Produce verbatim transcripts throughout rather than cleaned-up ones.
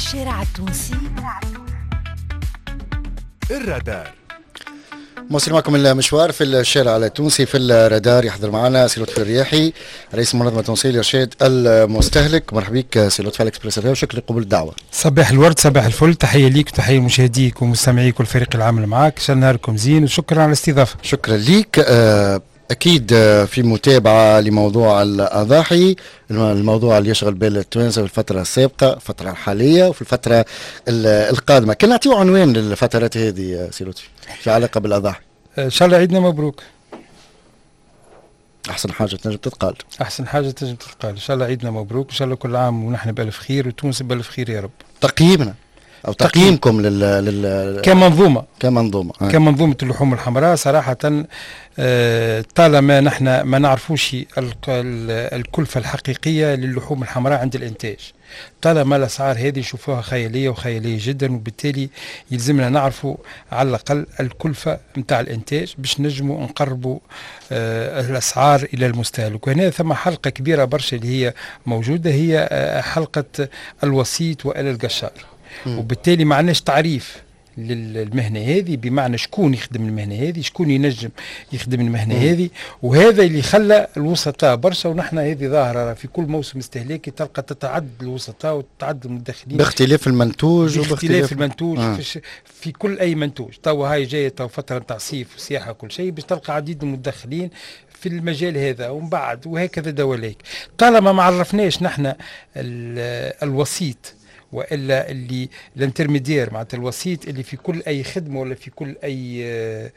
الشارع التونسي الرادار. موصل معكم المشوار في الشارع التونسي في الرادار. يحضر معنا سي لطفي الرياحي رئيس المنظمة التونسية لإرشاد المستهلك. مرحبا بك سي لطفي على اكسبريس الرياض، وشكرا لقبول الدعوة. صباح الورد، صباح الفل، تحية ليك وتحية لمشاهديك ومستمعيك والفريق العامل معك. ان شاء الله نهاركم زين وشكرا على الاستضافة. شكرا ليك. أكيد في متابعة لموضوع الأضاحي، الموضوع اللي يشغل بال التوانسة في الفترة السابقة، الفترة الحالية وفي الفترة القادمة. كان نعطيو عنوان للفترات هذه سي لطفي في علاقة بالأضاحي؟ إن شاء الله عيدنا مبروك. أحسن حاجة تنجم تتقال. أحسن حاجة تنجم تتقال. إن شاء الله عيدنا مبروك، إن شاء الله كل عام ونحن بألف خير وتونس بألف خير يا رب. تقييمنا أو تقييمكم لل, لل... كمنظومة كمنظومة آه. كمنظومة اللحوم الحمراء صراحة آه طالما نحن ما نعرفوش الكلفة الحقيقية للحوم الحمراء عند الإنتاج، طالما الأسعار هذه نشوفوها خيالية وخيالية جدا، وبالتالي يلزمنا نعرفوا على الأقل الكلفة متاع الإنتاج باش نجموا نقربوا آه الأسعار إلى المستهلك. وهنا ثم حلقة كبيرة برشا اللي هي موجودة، هي آه حلقة الوسيط وإلى القشار. وبالتالي ما عندناش تعريف للمهنة هذه، بمعنى شكون يخدم المهنة هذه، شكون ينجم يخدم المهنة هذه. وهذا اللي خلى الوسطاء برشا، ونحن هذه ظاهرة في كل موسم استهلاكي تلقى تتعدد الوسطاء وتتعدد المدخلين باختلاف المنتوج باختلاف المنتوج آه. في, في كل أي منتوج. توا هاي جاية تو فترة نتاع صيف وسياحة وكل شيء، باش تلقى عديد المدخلين في المجال هذا ومن بعد وهكذا دواليك. طالما ما عرفناش نحن الوسيط والا اللي الانترميدير معناتها الوسيط اللي في كل اي خدمه ولا في كل اي آآ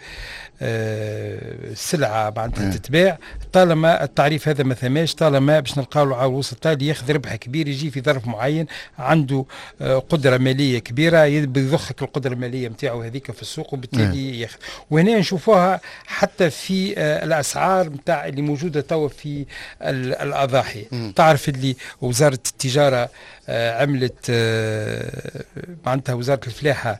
آآ سلعه معناتها تتباع، طالما التعريف هذا ما ثماش، طالما باش نلقاو له على الوسطاء اللي ياخذ ربح كبير، يجي في ظرف معين عنده قدره ماليه كبيره، يضخك القدره الماليه نتاعو هذيك في السوق، وبالتالي ياخذ. وهنا نشوفوها حتى في الاسعار نتاع اللي موجوده توا في الاضاحي. تعرف اللي وزاره التجاره عملت معناتها وزارة الفلاحة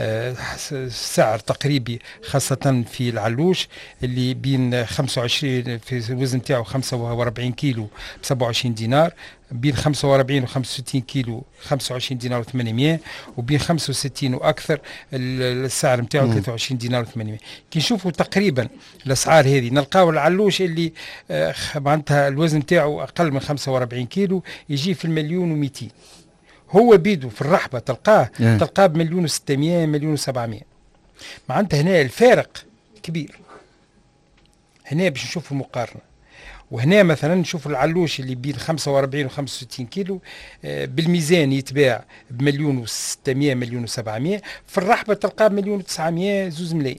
سعر تقريبي خاصة في العلوش اللي بين خمسة وعشرين في الوزن تاعو خمسة وأربعين كيلو ب سبعة وعشرين دينار، بين خمسة وأربعين و خمسة وستين كيلو خمسة وعشرين دينار و ثمانمائة، وبين خمسة وستين واكثر السعر نتاعو ثلاثة وعشرين دينار و ثمانمائة. كي نشوفوا تقريبا الاسعار هذه نلقاو العلوش اللي معناتها الوزن نتاعو اقل من خمسة وأربعين كيلو يجي في المليون ومئتين، هو بيدو في الرحبه تلقاه yeah. تلقاه بمليون وستمائة مليون وسبعمائة. معناتها هنا الفارق كبير. هنا باش نشوفوا مقارنه. وهنا مثلا نشوف العلوش اللي بين خمسة وأربعين و خمسة وستين كيلو بالميزان يتباع بمليون وستمائة مليون وسبعمائة، في الرحبه تلقاه بمليون وتسعمائة زوز ملايين.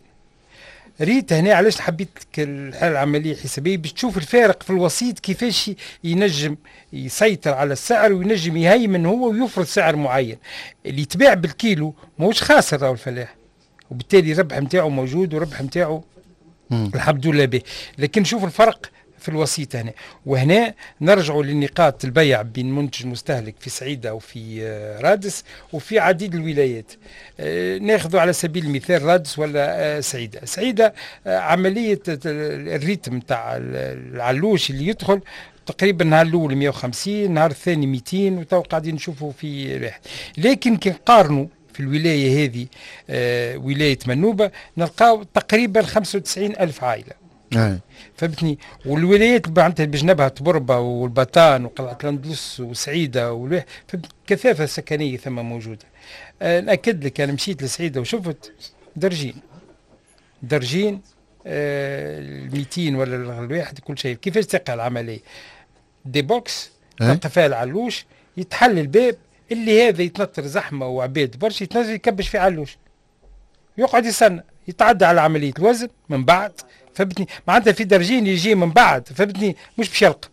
ريت هنا علاش حبيت الحاله العمليه الحسابيه باش تشوف الفارق في الوسيط كيفاش ينجم يسيطر على السعر وينجم يهيمن هو ويفرض سعر معين. اللي يتباع بالكيلو ماهوش خاسر راهو الفلاح، وبالتالي الربح نتاعو موجود وربح نتاعو الحمد لله به. لكن شوف الفرق في الوسيط هنا. وهنا نرجعوا لنقاط البيع بين منتج مستهلك في سعيدة وفي رادس وفي عديد الولايات. ناخذوا على سبيل المثال رادس ولا سعيدة. سعيدة عملية الريتم تاع العلوش اللي يدخل تقريبا النهار الاول مئة وخمسين، النهار الثاني مئتين، وتو قاعدين نشوفوا في واحد. لكن كي نقارنوا في الولاية هذه آه ولاية منوبة نلقاو تقريبا خمسة وتسعين ألف عائلة. أي. فهمتني. والولايات معناتها بجنبها تبربة والبطان وقلعة الاندلس وسعيدة كثافة سكنية ثم موجودة. أه نأكد لك أنا مشيت لسعيدة وشفت درجين درجين أه المئتين ولا الواحد كل شيء. كيفاش تقع العملية؟ دي بوكس تلقى فيها العلوش، يتحل الباب اللي هذا يتنطر زحمة وعباد برشا يتنزل يكبش في علوش، يقعد يستنى يتعدى على عملية الوزن من بعد. فهمتني. معناتها في درجين يجي من بعد، فهمتني، مش باش يلقى.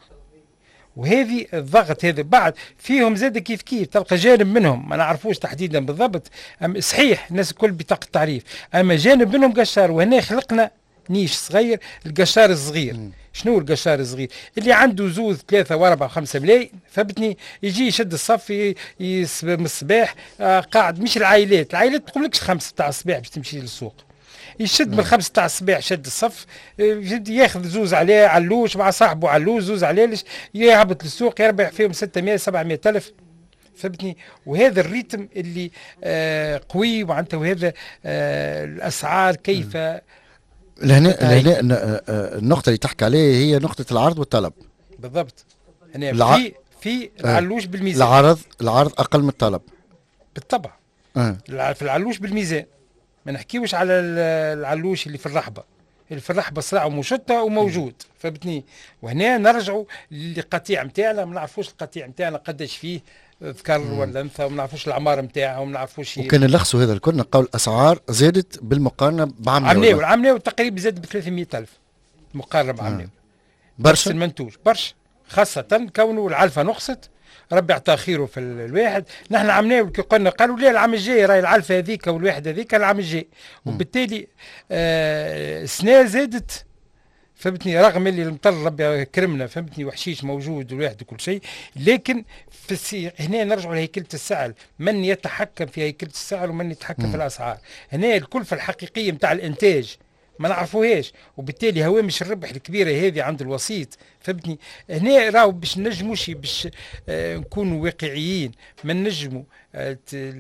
وهذه الضغط هذا بعد فيهم زاد كيف كيف تلقى جانب منهم ما نعرفوش تحديدا بالضبط. صحيح الناس الكل بطاقة تعريف، اما جانب منهم قشار. وهنا خلقنا نيش صغير، القشار الصغير. م. شنو القشار الصغير؟ اللي عنده زوز ثلاثة وأربعة وخمسة ملايين، فهمتني، يجي يشد الصف من الصباح آه قاعد. مش العائلات، العائلات تقول لكش خمسة تاع الصباح باش تمشي للسوق، يشد من خمسة تاع الصباح شد الصف، ياخذ زوز عليه علوش مع صاحبه علوش زوز عليه، يهبط للسوق يربح فيهم ستمائة سبعمائة ألف. فهمتني. وهذا الريتم اللي آه قوي معناتها، وهذا آه الاسعار كيف. لهنا لهنا النقطة اللي تحكي عليها هي نقطة العرض والطلب. بالضبط. هنا الع... في في العلوش بالميزان. العرض العرض أقل من الطلب بالطبع. أه. في العلوش بالميزان، ما نحكيوش على العلوش اللي في الرحبة. اللي في الرحبة صراع ومشطة وموجود، فهمتني. وهنا نرجعوا للقطيع نتاعنا، ما نعرفوش القطيع نتاعنا قداش فيه ذكر ولا انثى، وما نعرفوش العمار نتاعها، وما نعرفوش. وكان اللخص هذا الكل نلقاو الاسعار زادت بالمقارنه بعمناوي. عمناوي عمناوي تقريبا زاد ب ثلاثمية ألف مقارنه بعمناوي. آه. برشا المنتوج برشا، خاصه كونه العلفه نقصت، ربي عطاه خيره في الواحد. نحن عمناوي كي قلنا قالوا لي العام الجاي راهي العلفه هذيك والواحد هذيك العام الجاي، وبالتالي آه السنه زادت، فهمتني. رغم اللي المطر ربي كرمنا، فهمتني، وحشيش موجود والواحد وكل شيء، لكن في السي... هنا نرجعوا لهيكلة السعر. من يتحكم في هيكلة السعر ومن يتحكم م. في الأسعار؟ هنا الكلفة الحقيقية متاع الإنتاج ما نعرفوهاش، وبالتالي هوامش الربح الكبيرة هذه عند الوسيط، فهمتني. هنا راهو باش نجموش باش آه نكونوا واقعيين، ما نجموا آه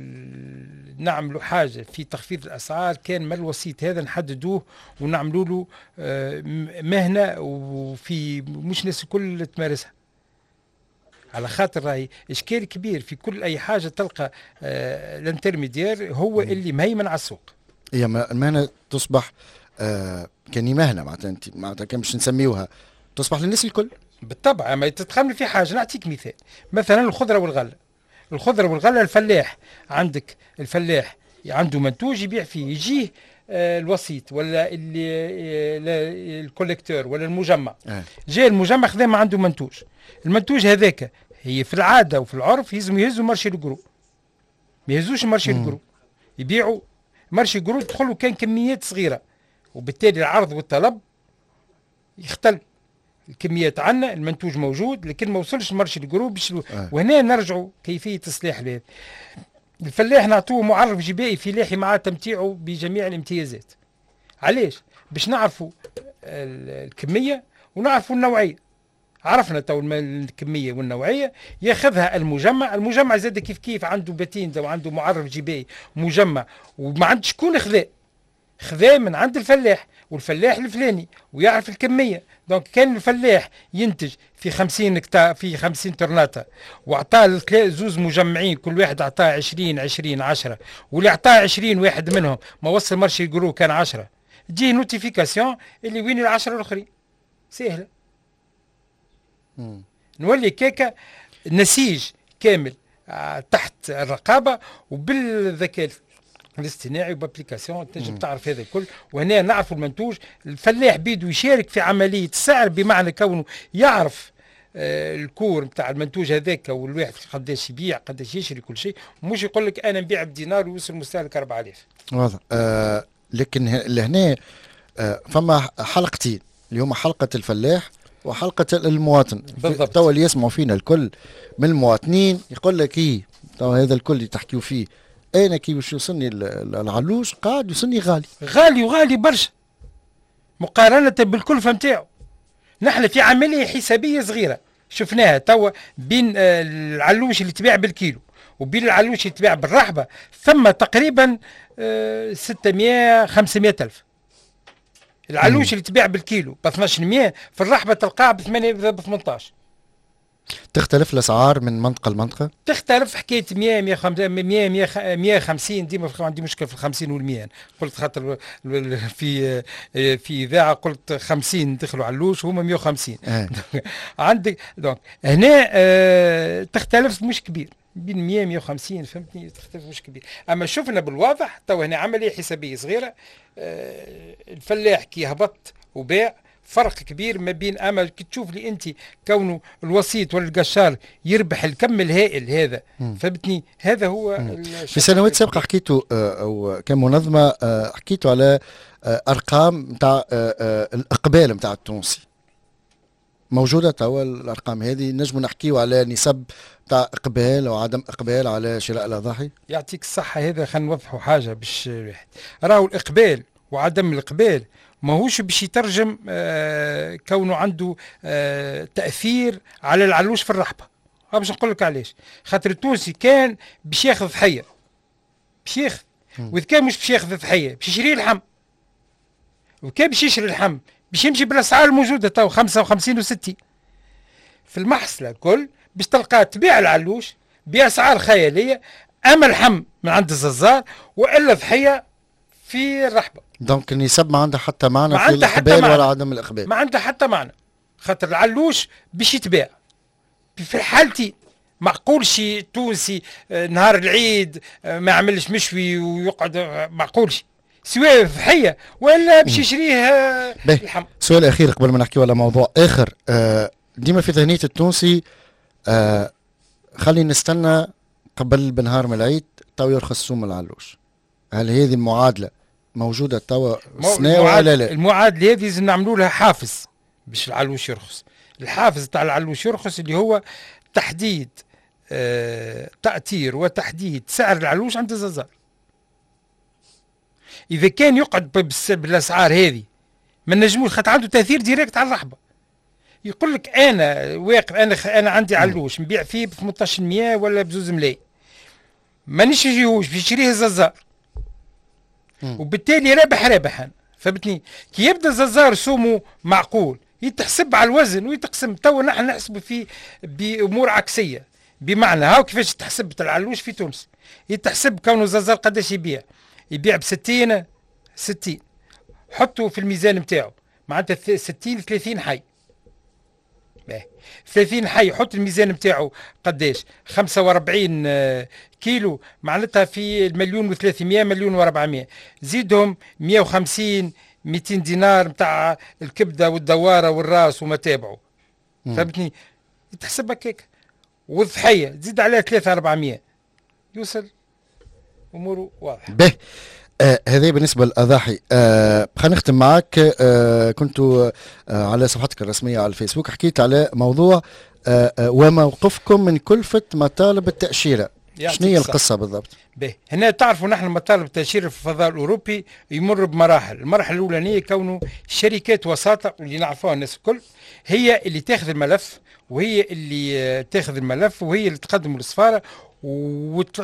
نعملوا حاجة في تخفيض الأسعار كان ما الوسيط هذا نحددوه ونعملوا له آه مهنة، وفي مش ناس الكل تمارسها، على خاطر راهي إشكال كبير في كل أي حاجة. تلقى آه الانترميدير هو اللي مهيمن على السوق. هي المهنة تصبح آه كاني مهنه معناتها انت معناتها كان باش نسميوها تصبح للناس الكل. بالطبع. اما تتخمل في حاجه، نعطيك مثال، مثلا الخضره والغله. الخضره والغله، الفلاح عندك الفلاح عنده منتوج يبيع فيه، يجيه آه الوسيط ولا اللي آه الكوليكتور ولا المجمع. آه. جاء المجمع خذا ما عنده منتوج، المنتوج هذاك هي في العاده وفي العرف يلزم يهزوا مارشي الجرو، ما يهزوش مارشي الجرو، يبيعوا مارشي الجرو تدخلوا كان كميات صغيره، وبالتالي العرض والطلب يختلف. الكميات عندنا المنتوج موجود لكن ما وصلش مارشي الجروب باش آه. وهنا نرجعوا كيفيه تصليح هذا. الفلاح نعطوه معرف جبائي فلاحي مع تمتيعه بجميع الامتيازات. علاش؟ باش نعرفوا الكميه ونعرفوا النوعيه. عرفنا تو الكميه والنوعيه، ياخذها المجمع. المجمع زاد كيف كيف عنده باتيندا وعنده معرف جبائي مجمع، وما عند شكون خذاه خذاه من عند الفلاح، والفلاح الفلاني ويعرف الكميه. دونك كان الفلاح ينتج في خمسين كتا في خمسين طرناطه، واعطاه زوز مجمعين كل واحد اعطاه عشرين عشرين عشرة، واللي اعطاه عشرين واحد منهم ما وصل مارشي الجرو كان عشرة، تجي نوتيفيكاسيون اللي وين العشرة الاخرين. سهله. نولي كيكا نسيج كامل آه تحت الرقابه وبالذكاء الاصطناعي وبابليكاسيون تنجم تعرف هذا الكل. وهنا نعرف المنتوج. الفلاح بيدو يشارك في عمليه السعر بمعنى كونه يعرف آه الكور نتاع المنتوج هذاك، والواحد قداش يبيع قداش يشري كل شيء، مش يقول لك انا نبيع بدينار ويوصل المستهلك أربعة آلاف. واضح. آه لكن لهنا آه فما حلقتين اللي هما حلقه الفلاح وحلقه المواطن. بالضبط. توا اللي يسمعوا فينا الكل من المواطنين يقول لك ايه توا هذا الكل اللي تحكيوا فيه انا كي باش يوصلني العلوش قاعد يوصلني غالي غالي وغالي برشا مقارنه بالكلفه نتاعو. نحن في عمليه حسابيه صغيره شفناها توا بين العلوش اللي تباع بالكيلو وبين العلوش اللي تباع بالرحبه، ثم تقريبا ستمائة خمسمائة ألف. العلوش اللي تباع بالكيلو ب اثناش مية، في الرحبه تلقاها ب ثمنطاش. تختلف الاسعار من منطقه لمنطقه؟ تختلف حكايه مية مية مية وخمسين. ديما عندي مشكله في الخمسين والمية. قلت خاطر في في اذاعه قلت خمسين دخلوا علوش وهما مية وخمسين. آه. عندك دونك هنا آه تختلف مش كبير بين مية مية وخمسين، فهمتني، تختلف مش كبير. اما شفنا بالواضح تو هنا عمليه حسابيه صغيره. آه الفلاح كي هبط وباع فرق كبير ما بين. اما كي تشوف لي انت كونه الوسيط ولا القشار يربح الكم الهائل هذا، فهمتني، هذا هو. في سنوات سابقه حكيتوا او كمنظمه حكيتوا على ارقام نتاع الاقبال نتاع التونسي. موجوده توا الارقام هذه؟ نجموا نحكيوا على نسب تاع اقبال او عدم اقبال على شراء الاضاحي؟ يعطيك الصحه. هذا خلينا نوضحوا حاجه باش الواحد راهو الاقبال وعدم الاقبال ماهوش باش يترجم آه كونه عنده آه تأثير على العلوش في الرحبة. باش نقول لك علاش. خاطر التونسي كان باش ياخذ ضحيه، باش ياخذ، واذا كان مش باش ياخذ ضحيه باش يشري اللحم، وكان باش يشري اللحم باش يمشي بالاسعار الموجوده تو خمسة وخمسين وستين في المحصله الكل، باش تلقاه تبيع العلوش باسعار خياليه، اما اللحم من عند الززار والا ضحيه في الرحبه. دونك النسب ما عندها حتى معنى ما في عندها حتى الاقبال معنى. ولا عدم الاقبال، ما عندها حتى معنى، خاطر العلوش باش يتباع في الحالتي. معقولش تونسي آه، نهار العيد آه، ما يعملش مشوي ويقعد، آه، معقولش سواء ضحيه ولا باش يشريه آه، باهي. اللحم. سؤال اخير قبل ما نحكيو على موضوع اخر. آه ديما في ذهنيه التونسي آه خلي نستنى قبل بنهار من العيد تو يرخص سوم العلوش. هل هذه المعادله موجوده توا السنه ولا لا؟ المعادله هذه لازم نعملوا لها حافز باش العلوش يرخص. الحافز تاع العلوش يرخص اللي هو تحديد آه تأثير وتحديد سعر العلوش عند الززار. اذا كان يقعد بالاسعار هذه ما نجموش، خاطر عنده تاثير ديريكت على الرحبه. يقول لك انا واقف، انا انا عندي علوش نبيع فيه ب ثمانية عشر مية ولا بزوز ملايين، ما نشريهوش بيشريه الززار، وبالتالي رابح رابح انا. فهمتني؟ كي يبدا الززار سومه معقول يتحسب على الوزن ويتقسم. تو نحن نحسب فيه بامور عكسيه، بمعنى هاو كيفاش تحسبت العلوش في تونس. يتحسب كونه الززار قداش يبيع، يبيع ب ستين ستين، حطوا في الميزان نتاعو معناتها ستين ثلاثين حي. ثلاثين حي، حط الميزان نتاعو قداش؟ خمسة وأربعين كيلو، معناتها في المليون وثلاثمية مليون وأربعمية، زيدهم مية وخمسين مئتين دينار نتاع الكبده والدواره والراس وما تابعوا. فهمتني؟ تحسب هكاك، والضحيه تزيد عليها ثلاثة أربعمية، يوصل اموره واضحه. به آه هذا بالنسبه للاضاحي. آه خلينا نختم معك. آه كنت آه على صفحتك الرسميه على الفيسبوك حكيت على موضوع آه آه وموقفكم من كلفه مطالب التاشيره. شنو هي القصه بالضبط؟ به هنا تعرفوا نحن مطالب التاشيره في الفضاء الاوروبي يمر بمراحل. المرحله الاولانيه كونه شركات وساطه واللي نعرفوها الناس الكل هي اللي تاخذ الملف، وهي اللي تاخذ الملف وهي اللي تقدم للسفاره وت...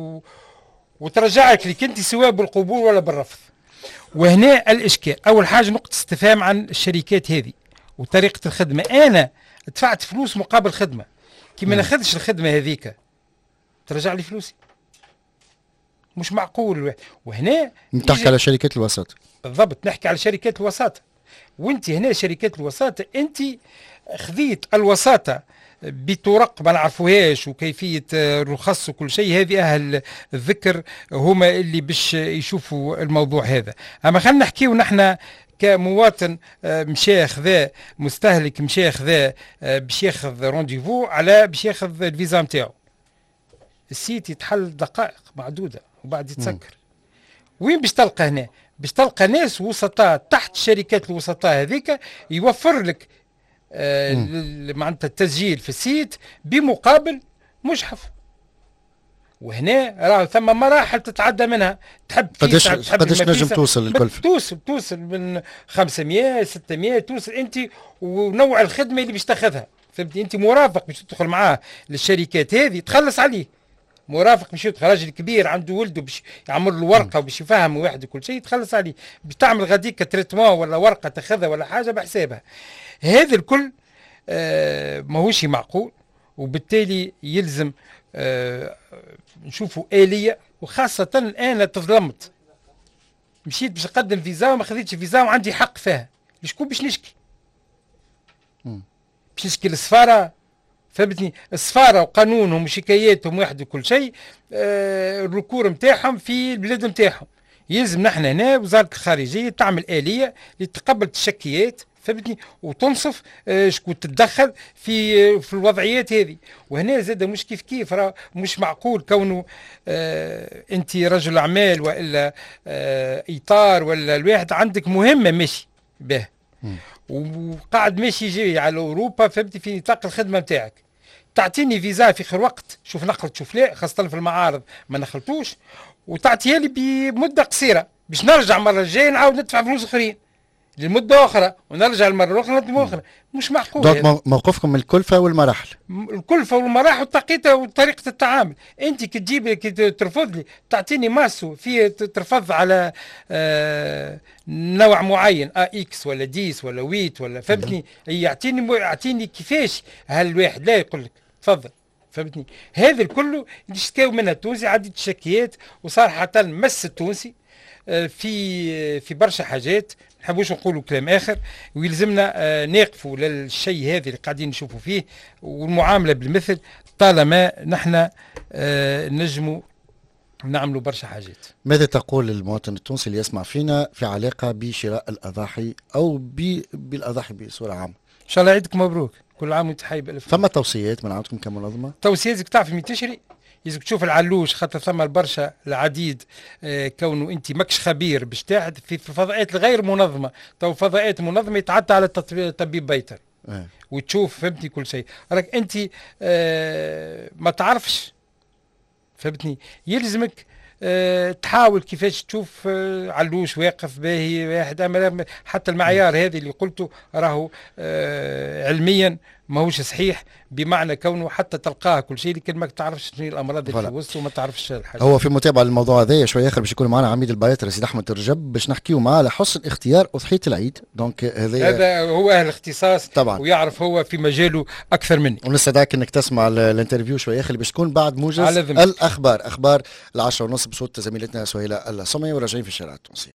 وترجعك لك انت سواء بالقبول ولا بالرفض. وهنا الاشكال، اول حاجه نقطه استفهام عن الشركات هذه وطريقه الخدمه. انا دفعت فلوس مقابل خدمه، كي ما ناخذش الخدمه هذيك ترجع لي فلوسي، مش معقول. وهنا نحكي على شركات الوساطه. بالضبط، نحكي على شركات الوساطه. وانت هنا شركات الوساطه انت خذيت الوساطه بطرق ما نعرفوهاش وكيفيه الرخص وكل شيء، هذه اهل الذكر هما اللي باش يشوفوا الموضوع هذا. اما خلينا نحكيو نحن كمواطن مشى خذا مستهلك مشى خذا باش ياخذ رونديفو على باش ياخذ الفيزا نتاعو، السيت يتحل دقائق معدوده وبعد يتسكر. وين باش تلقى هنا؟ باش تلقى ناس وسطاء تحت شركات الوسطاء هذيك يوفر لك آه معناتها التسجيل في السيت بمقابل مجحف. وهنا راه ثم مراحل تتعدى منها. تحب قداش قداش نجم توصل الكلفه؟ توصل توصل من خمسمية ستمية توصل انت ونوع الخدمه اللي باش تاخذها. فهمتي؟ انت مرافق باش تدخل معاه للشركات هذه تخلص عليه، مرافق باش يدخل راجل كبير عنده ولده باش يعمل له ورقه وباش يفهم واحد كل شيء تخلص عليه، باش تعمل غاديك تريتمون ولا ورقه تاخذها ولا حاجه بحسابها. هذا الكل آه ماهوش معقول، وبالتالي يلزم آه نشوفوا آلية. وخاصة الآن تظلمت، مشيت باش نقدم فيزا وما خذيتش فيزا وعندي حق فيها، لشكون باش نشكي؟ باش نشكي للسفارة؟ فهمتني؟ السفارة وقانونهم وشكاياتهم واحد وكل شيء، آه الركور نتاعهم في البلاد نتاعهم. يلزم نحن هنا وزارة الخارجية تعمل آلية لتقبل التشكيات، فهمتني؟ وتنصف آه شكون تتدخل في آه في الوضعيات هذه. وهنا زاد مش كيف كيف، راه مش معقول كونه آه انت رجل اعمال والا آه اطار ولا الواحد عندك مهمه ماشي به وقاعد ماشي جاي على اوروبا، فهمتي؟ في نطاق الخدمه نتاعك تعطيني فيزا في خير وقت، شوف نخلط شوف لا، خاصه في المعارض ما نخلطوش، وتعطيها لي بمده قصيره باش نرجع المره الجايه نعاود ندفع فلوس اخرين. لمده اخرى ونرجع لمره اخرى لمده اخرى، مش معقول. دونك مو- موقفكم من الكلفه والمراحل. م- الكلفه والمراحل وطريقه وطريقه التعامل. انت كي تجيب كي ت- ترفض لي تعطيني ماسو فيه ت- ترفض على آه نوع معين ا اكس ولا ديس ولا ويت ولا فهمتني، يعطيني مو- يعطيني كيفاش هالواحد لا يقول لك تفضل فهمتني. هذا الكل اللي اشتكاو منها التونسي عدة شكيات، وصراحه مس التونسي آه، في في برشا حاجات. نحبوش نقولوا كلام اخر، ويلزمنا آه، نقفوا للشيء هذا اللي قاعدين نشوفوا فيه، والمعامله بالمثل طالما نحن آه، نجموا نعملوا برشا حاجات. ماذا تقول للمواطن التونسي اللي يسمع فينا في علاقه بشراء الاضاحي او ب- بالاضاحي بصوره عامه؟ ان شاء الله عيدكم مبروك، كل عام وانت حي بالف. فما توصيات من عندكم كمنظمه؟ توصية لازمك تعرف مين تشري، لازمك تشوف العلوش، خاطر ثم البرشا العديد آه كونه انت ماكش خبير باش تاعد في في الفضاءات الغير منظمه. تو فضاءات منظمه يتعدى على التطبيق- طبيب بيطري اه. وتشوف فهمتني كل شيء. راك انت آه ما تعرفش فهمتني، يلزمك آه تحاول كيفاش تشوف آه علوش واقف باهي واحد. اما حتى المعيار هذا اللي قلته راهو آه علميا ماهوش صحيح، بمعنى كونه حتى تلقاه كل شيء لكن ما تعرفش شنو الامراض اللي فوالا. في وسط وما تعرفش الحاجه. هو في متابعه للموضوع هذا شويه اخر باش يكون معنا عميد البياطري سيد احمد الرجب باش نحكيو معاه على حسن اختيار اضحيه العيد. دونك هذا هذا هو اهل اختصاص طبعا، ويعرف هو في مجاله اكثر مني. ونستدعيك انك تسمع ال- الانترفيو شويه اخر اللي باش تكون بعد موجز على ذمتك. الاخبار، اخبار العشرة ونص بصوت زميلتنا سهيله السمي، وراجعين في الشارع التونسي.